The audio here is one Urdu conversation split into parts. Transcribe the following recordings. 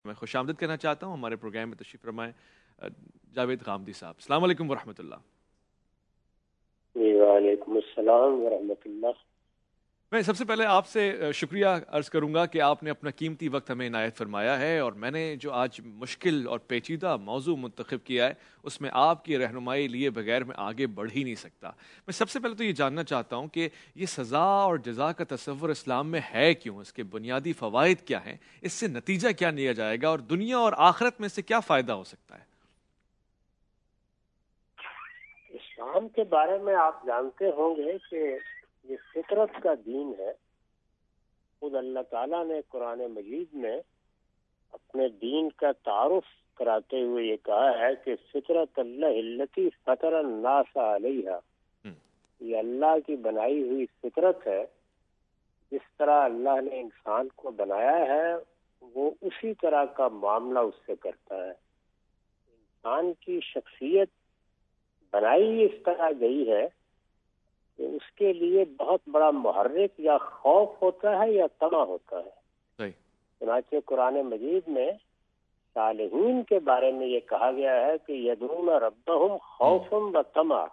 میں خوش آمدید کہنا چاہتا ہوں ہمارے پروگرام میں تشریف فرمائیں جاوید غامدی صاحب. السلام علیکم ورحمۃ اللہ. جی وعلیکم السلام ورحمۃ اللہ. میں سب سے پہلے آپ سے شکریہ عرض کروں گا کہ آپ نے اپنا قیمتی وقت ہمیں عنایت فرمایا ہے، اور میں نے جو آج مشکل اور پیچیدہ موضوع منتخب کیا ہے اس میں آپ کی رہنمائی لیے بغیر میں آگے بڑھ ہی نہیں سکتا. میں سب سے پہلے تو یہ جاننا چاہتا ہوں کہ یہ سزا اور جزا کا تصور اسلام میں ہے کیوں، اس کے بنیادی فوائد کیا ہیں، اس سے نتیجہ کیا لیا جائے گا، اور دنیا اور آخرت میں سے کیا فائدہ ہو سکتا ہے؟ اسلام کے بارے میں آپ جانتے ہوں گے کہ یہ فطرت کا دین ہے. خود اللہ تعالیٰ نے قرآن مجید میں اپنے دین کا تعارف کراتے ہوئے یہ کہا ہے کہ فطرت اللہ التی فطر الناس علیہا، یہ اللہ کی بنائی ہوئی فطرت ہے. جس طرح اللہ نے انسان کو بنایا ہے وہ اسی طرح کا معاملہ اس سے کرتا ہے. انسان کی شخصیت بنائی اس طرح گئی ہے کہ اس کے لیے بہت بڑا محرک یا خوف ہوتا ہے یا طمع ہوتا ہے. صحیح. چنانچہ قرآن مجید میں صالحین کے بارے میں یہ کہا گیا ہے کہ یدعون ربہم خوفا و طمع.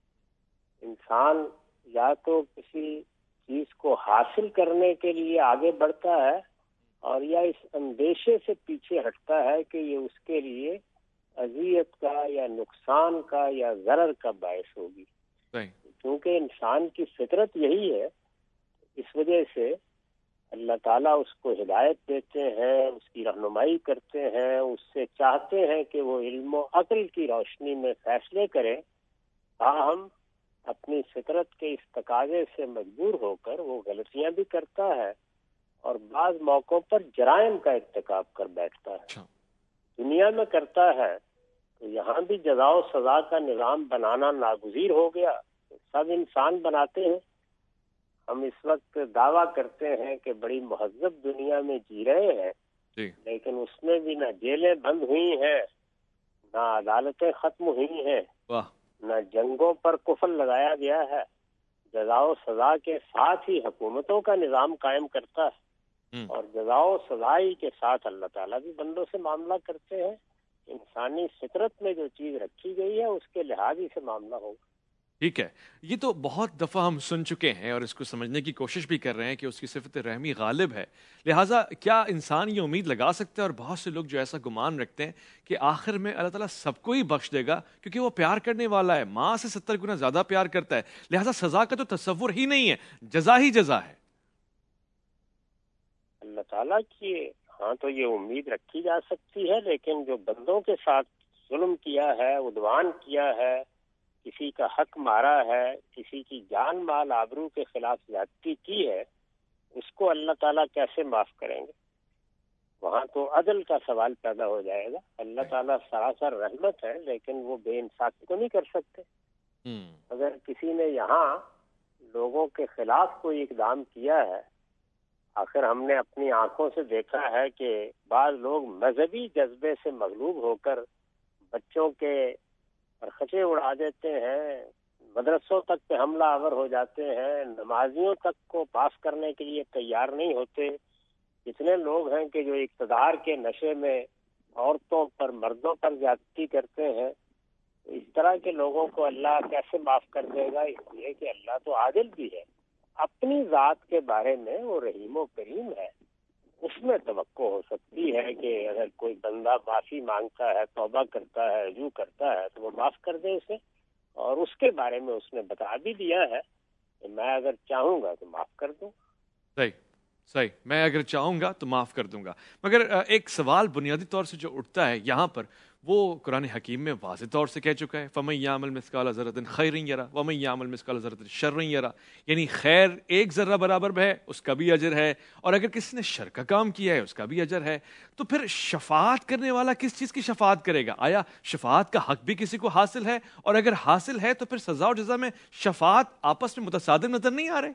انسان یا تو کسی چیز کو حاصل کرنے کے لیے آگے بڑھتا ہے اور یا اس اندیشے سے پیچھے ہٹتا ہے کہ یہ اس کے لیے اذیت کا یا نقصان کا یا ضرر کا باعث ہوگی. کیونکہ انسان کی فطرت یہی ہے، اس وجہ سے اللہ تعالیٰ اس کو ہدایت دیتے ہیں، اس کی رہنمائی کرتے ہیں، اس سے چاہتے ہیں کہ وہ علم و عقل کی روشنی میں فیصلے کرے. ہم اپنی فطرت کے اس تقاضے سے مجبور ہو کر وہ غلطیاں بھی کرتا ہے اور بعض موقعوں پر جرائم کا ارتکاب کر بیٹھتا ہے. دنیا میں کرتا ہے تو یہاں بھی جزا و سزا کا نظام بنانا ناگزیر ہو گیا. سب انسان بناتے ہیں. ہم اس وقت دعویٰ کرتے ہیں کہ بڑی مہذب دنیا میں جی رہے ہیں، لیکن اس میں بھی نہ جیلیں بند ہوئی ہیں، نہ عدالتیں ختم ہوئی ہیں، نہ جنگوں پر قفل لگایا گیا ہے. جزا و سزا کے ساتھ ہی حکومتوں کا نظام قائم کرتا ہے، اور جزا و سزائی کے ساتھ اللہ تعالیٰ بھی بندوں سے معاملہ کرتے ہیں. انسانی فطرت میں جو چیز رکھی گئی ہے اس کے لحاظ ہی سے معاملہ ہوگا. ٹھیک ہے، یہ تو بہت دفعہ ہم سن چکے ہیں اور اس کو سمجھنے کی کوشش بھی کر رہے ہیں کہ اس کی صفت رحمی غالب ہے. لہٰذا کیا انسان یہ امید لگا سکتا ہے، اور بہت سے لوگ جو ایسا گمان رکھتے ہیں کہ آخر میں اللہ تعالیٰ سب کو ہی بخش دے گا کیونکہ وہ پیار کرنے والا ہے، ماں سے 70 گنا زیادہ پیار کرتا ہے، لہٰذا سزا کا تو تصور ہی نہیں ہے، جزا ہی جزا ہے. اللہ تعالیٰ کی ہاں تو یہ امید رکھی جا سکتی ہے، لیکن جو بندوں کے ساتھ ظلم کیا ہے، عدوان کیا ہے، کسی کا حق مارا ہے، کسی کی جان مال آبرو کے خلاف زیادتی کی ہے، اس کو اللہ تعالیٰ کیسے معاف کریں گے؟ وہاں تو عدل کا سوال پیدا ہو جائے گا. اللہ تعالیٰ سراسر رحمت ہے لیکن وہ بے انصافی تو نہیں کر سکتے. اگر کسی نے یہاں لوگوں کے خلاف کوئی اقدام کیا ہے، آخر ہم نے اپنی آنکھوں سے دیکھا ہے کہ بعض لوگ مذہبی جذبے سے مغلوب ہو کر بچوں کے خرچے اڑا دیتے ہیں، مدرسوں تک پہ حملہ آور ہو جاتے ہیں، نمازیوں تک کو پاس کرنے کے لیے تیار نہیں ہوتے. کتنے لوگ ہیں کہ جو اقتدار کے نشے میں عورتوں پر مردوں پر زیادتی کرتے ہیں. اس طرح کے لوگوں کو اللہ کیسے معاف کر دے گا؟ اس لیے کہ اللہ تو عادل بھی ہے. اپنی ذات کے بارے میں وہ رحیم و کریم ہے. اس میں توقع ہو سکتی ہے کہ اگر کوئی بندہ معافی مانگتا ہے، توبہ کرتا ہے، رجوع کرتا ہے تو وہ معاف کر دے اسے. اور اس کے بارے میں اس نے بتا بھی دیا ہے کہ میں اگر چاہوں گا تو معاف کر دوں. صحیح، میں اگر چاہوں گا تو معاف کر دوں گا. مگر ایک سوال بنیادی طور سے جو اٹھتا ہے یہاں پر، وہ قرآن حکیم میں واضح طور سے کہہ چکا ہے فَمَن يَعْمَلْ مِثْقَالَ ذَرَّةٍ خَيْرٍ يَرَهُ وَمَن يَعْمَلْ مِثْقَالَ ذَرَّةٍ شَرٍّ يَرَهُ. یعنی خیر ایک ذرہ برابر ہے اس کا بھی اجر ہے، اور اگر کسی نے شر کا کام کیا ہے اس کا بھی اجر ہے. تو پھر شفاعت کرنے والا کس چیز کی شفاعت کرے گا؟ آیا شفاعت کا حق بھی کسی کو حاصل ہے؟ اور اگر حاصل ہے تو پھر سزا و جزا میں شفاعت آپس میں متصادم نظر نہیں آ رہے؟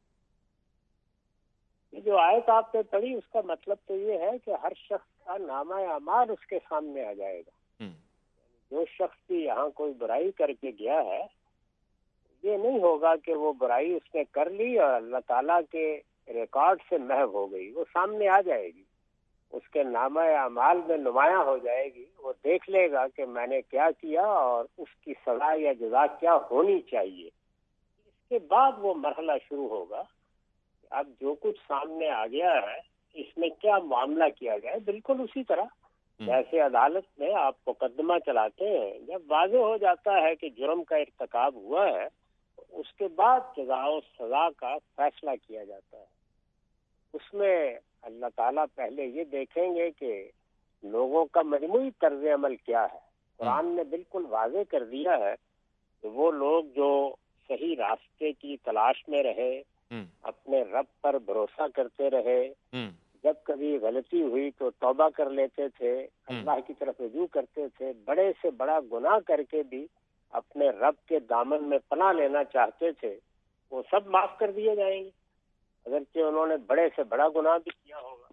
جو آیت آپ نے پڑھی اس کا مطلب تو یہ ہے کہ ہر شخص کا نامہ اعمال اس کے سامنے آ جائے گا. جو شخص بھی یہاں کوئی برائی کر کے گیا ہے، یہ نہیں ہوگا کہ وہ برائی اس نے کر لی اور اللہ تعالیٰ کے ریکارڈ سے محو ہو گئی. وہ سامنے آ جائے گی. اس کے نامہ اعمال میں نمایاں ہو جائے گی. وہ دیکھ لے گا کہ میں نے کیا کیا اور اس کی سزا یا جزا کیا ہونی چاہیے. اس کے بعد وہ مرحلہ شروع ہوگا. اب جو کچھ سامنے آ گیا ہے اس میں کیا معاملہ کیا گیا ہے. بالکل اسی طرح جیسے عدالت میں آپ مقدمہ چلاتے ہیں, جب واضح ہو جاتا ہے کہ جرم کا ارتکاب ہوا ہے اس کے بعد جزا و سزا کا فیصلہ کیا جاتا ہے. اس میں اللہ تعالیٰ پہلے یہ دیکھیں گے کہ لوگوں کا مجموعی طرز عمل کیا ہے. قرآن نے بالکل واضح کر دیا ہے کہ وہ لوگ جو صحیح راستے کی تلاش میں رہے, اپنے رب پر بھروسہ کرتے رہے, جب کبھی غلطی ہوئی تو توبہ کر لیتے تھے, اللہ کی طرف رجوع کرتے تھے, بڑے سے بڑا گناہ کر کے بھی اپنے رب کے دامن میں پناہ لینا چاہتے تھے, وہ سب معاف کر دیے جائیں گے اگرچہ انہوں نے بڑے سے بڑا گناہ بھی کیا ہوگا.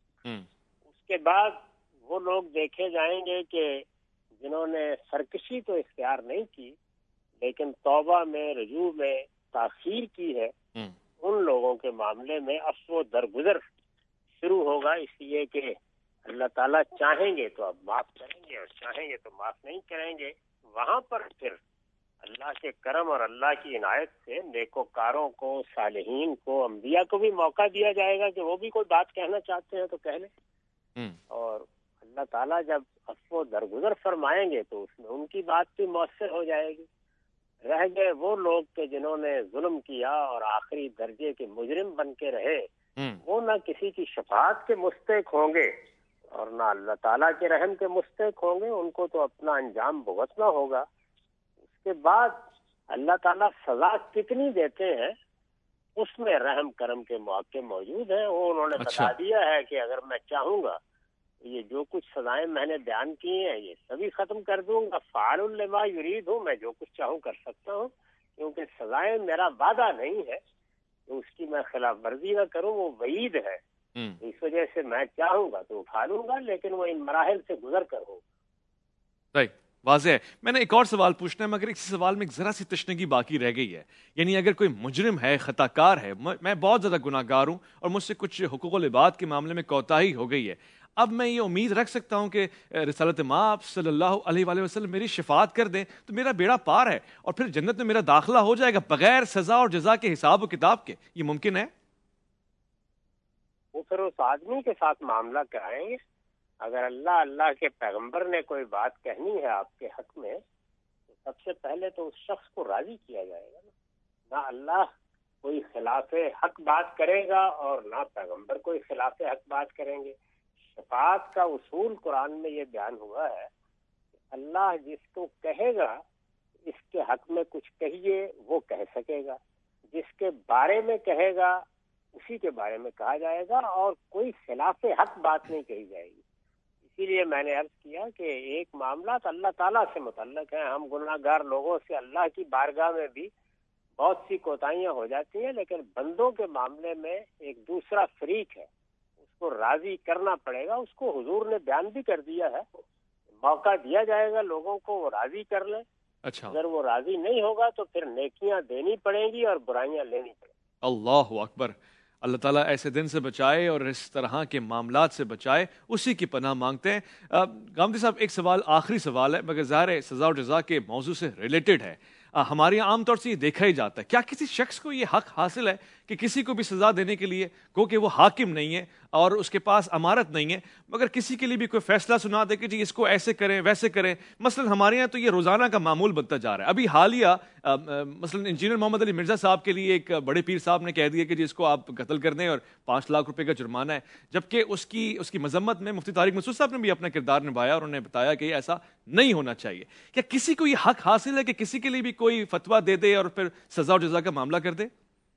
اس کے بعد وہ لوگ دیکھے جائیں گے کہ جنہوں نے سرکشی تو اختیار نہیں کی لیکن توبہ میں رجوع میں تاخیر کی ہے, ان لوگوں کے معاملے میں عفو و درگزر شروع ہوگا. اس لیے کہ اللہ تعالیٰ چاہیں گے تو اب معاف کریں گے اور چاہیں گے تو معاف نہیں کریں گے. وہاں پر پھر اللہ کے کرم اور اللہ کی عنایت سے نیکوکاروں کو, صالحین کو, انبیاء کو بھی موقع دیا جائے گا کہ وہ بھی کوئی بات کہنا چاہتے ہیں تو کہہ لیں. اور اللہ تعالیٰ جب عفو و درگزر فرمائیں گے تو اس میں ان کی بات بھی مؤثر ہو جائے گی. رہ گئے وہ لوگ کہ جنہوں نے ظلم کیا اور آخری درجے کے مجرم بن کے رہے, وہ نہ کسی کی شفاعت کے مستحق ہوں گے اور نہ اللہ تعالیٰ کے رحم کے مستحق ہوں گے. ان کو تو اپنا انجام بھگتنا ہوگا. اس کے بعد اللہ تعالیٰ سزا کتنی دیتے ہیں اس میں رحم کرم کے مواقع موجود ہیں. وہ انہوں نے بتا دیا ہے کہ اگر میں چاہوں گا یہ جو کچھ سزائیں میں نے بیان کی ہیں یہ سبھی ختم کر دوں گا. فعال لما یرید ہوں, میں جو کچھ چاہوں کر سکتا ہوں, کیونکہ سزائیں میرا وعدہ نہیں ہے کہ اس کی میں خلاف ورزی نہ کروں, وہ وعید ہے. اس وجہ سے میں چاہوں گا تو اٹھا لوں گا لیکن وہ ان مراحل سے گزر کر ہو. واضح ہے. میں نے ایک اور سوال پوچھنا ہے مگر اسی سوال میں ایک ذرا سی تشنگی باقی رہ گئی ہے. یعنی اگر کوئی مجرم ہے, خطا کار ہے, میں بہت زیادہ گناہ گار ہوں اور مجھ سے کچھ حقوق العباد کے معاملے میں کوتاہی ہو گئی ہے, اب میں یہ امید رکھ سکتا ہوں کہ رسالت مآب صلی اللہ علیہ وآلہ وسلم میری شفاعت کر دیں تو میرا بیڑا پار ہے اور پھر جنت میں میرا داخلہ ہو جائے گا بغیر سزا اور جزا کے حساب و کتاب کے؟ یہ ممکن ہے؟ وہ پھر اس آدمی کے ساتھ معاملہ کرائیں گے. اگر اللہ کے پیغمبر نے کوئی بات کہنی ہے آپ کے حق میں تو سب سے پہلے تو اس شخص کو راضی کیا جائے گا. نہ اللہ کوئی خلاف حق بات کرے گا اور نہ پیغمبر کوئی خلاف حق بات کریں گے. شفاعت کا اصول قرآن میں یہ بیان ہوا ہے کہ اللہ جس کو کہے گا اس کے حق میں کچھ کہیے وہ کہہ سکے گا, جس کے بارے میں کہے گا اسی کے بارے میں کہا جائے گا اور کوئی خلاف حق بات نہیں کہی جائے گی. اسی لیے میں نے عرض کیا کہ ایک معاملات اللہ تعالیٰ سے متعلق ہیں. ہم گناہ گار لوگوں سے اللہ کی بارگاہ میں بھی بہت سی کوتاہیاں ہو جاتی ہیں, لیکن بندوں کے معاملے میں ایک دوسرا فریق ہے, اس کو راضی کرنا پڑے گا. اس کو حضور نے بیان بھی کر دیا ہے, موقع دیا جائے گا لوگوں کو وہ راضی کر لیں. اگر وہ راضی نہیں ہوگا تو پھر نیکیاں دینی پڑیں گی اور برائیاں لینی پڑیں گی. اللہ اکبر. اللہ تعالیٰ ایسے دن سے بچائے اور اس طرح کے معاملات سے بچائے, اسی کی پناہ مانگتے ہیں. گامدی صاحب ایک سوال, آخری سوال ہے مگر ظاہر ہے سزا اور جزا کے موضوع سے ریلیٹڈ ہے. ہمارے یہاں عام طور سے یہ دیکھا ہی جاتا ہے, کیا کسی شخص کو یہ حق حاصل ہے کہ کسی کو بھی سزا دینے کے لیے گو کہ وہ حاکم نہیں ہے اور اس کے پاس امارت نہیں ہے مگر کسی کے لیے بھی کوئی فیصلہ سنا دے کہ جی اس کو ایسے کریں ویسے کریں؟ مثلا ہمارے یہاں تو یہ روزانہ کا معمول بنتا جا رہا ہے. ابھی حالیہ مثلا انجینئر محمد علی مرزا صاحب کے لیے ایک بڑے پیر صاحب نے کہہ دیا کہ جی اس کو آپ قتل کر دیں اور 5 لاکھ روپے کا جرمانہ ہے, جبکہ اس کی مذمت میں مفتی طارق مسعود صاحب نے بھی اپنا کردار نبھایا اور انہوں نے بتایا کہ ایسا نہیں ہونا چاہیے. کیا کسی کو یہ حق حاصل ہے کہ کسی کے لیے بھی کوئی فتویٰ دے دے اور پھر سزا اور جزا کا معاملہ کر دے؟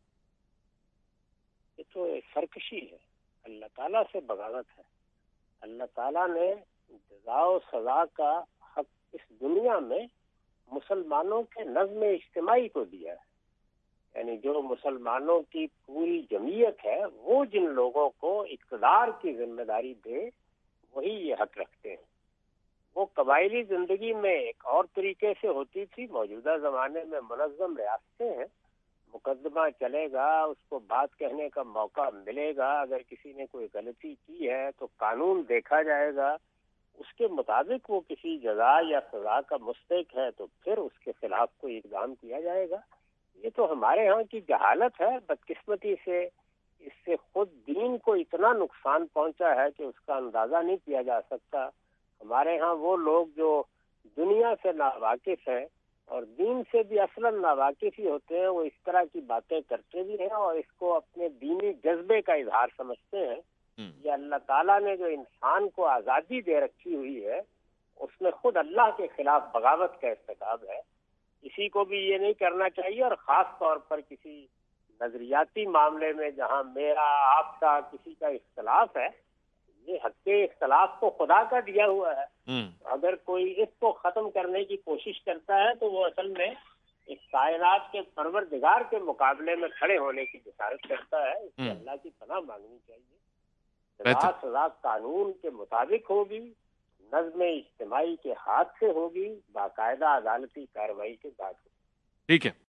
یہ تو سرکشی ہے, اللہ تعالیٰ سے بغاوت ہے. اللہ تعالیٰ نے جزا و سزا کا حق اس دنیا میں مسلمانوں کے نظم اجتماعی کو دیا ہے. یعنی جو مسلمانوں کی پوری جمعیت ہے وہ جن لوگوں کو اقتدار کی ذمہ داری دے وہی یہ حق رکھتے ہیں. وہ قبائلی زندگی میں ایک اور طریقے سے ہوتی تھی, موجودہ زمانے میں منظم ریاستیں ہیں, مقدمہ چلے گا، اس کو بات کہنے کا موقع ملے گا، اگر کسی نے کوئی غلطی کی ہے تو قانون دیکھا جائے گا، اس کے مطابق وہ کسی جزا یا سزا کا مستحق ہے تو پھر اس کے خلاف کوئی اقدام کیا جائے گا۔ یہ تو ہمارے ہاں کی جہالت ہے، بدقسمتی سے اس سے خود دین کو اتنا نقصان پہنچا ہے کہ اس کا اندازہ نہیں کیا جا سکتا۔ ہمارے ہاں وہ لوگ جو دنیا سے ناواقف ہیں اور دین سے بھی اصلاً ناواقف ہی ہوتے ہیں، وہ اس طرح کی باتیں کرتے بھی ہیں اور اس کو اپنے دینی جذبے کا اظہار سمجھتے ہیں۔ یہ اللہ تعالیٰ نے جو انسان کو آزادی دے رکھی ہوئی ہے، اس میں خود اللہ کے خلاف بغاوت کا ارتکاب ہے۔ کسی کو بھی یہ نہیں کرنا چاہیے، اور خاص طور پر کسی نظریاتی معاملے میں جہاں میرا آپ کا کسی کا اختلاف ہے، یہ حق اختلاف تو خدا کا دیا ہوا ہے۔ اگر کوئی اس کو ختم کرنے کی کوشش کرتا ہے تو وہ اصل میں اس کائنات کے پروردگار کے مقابلے میں کھڑے ہونے کی جسارت کرتا ہے۔ اس سے اللہ کی پناہ مانگنی چاہیے۔ سزا قانون کے مطابق ہوگی، نظم اجتماعی کے ہاتھ سے ہوگی، باقاعدہ عدالتی کارروائی کے بعد ہوگی۔ ٹھیک ہے۔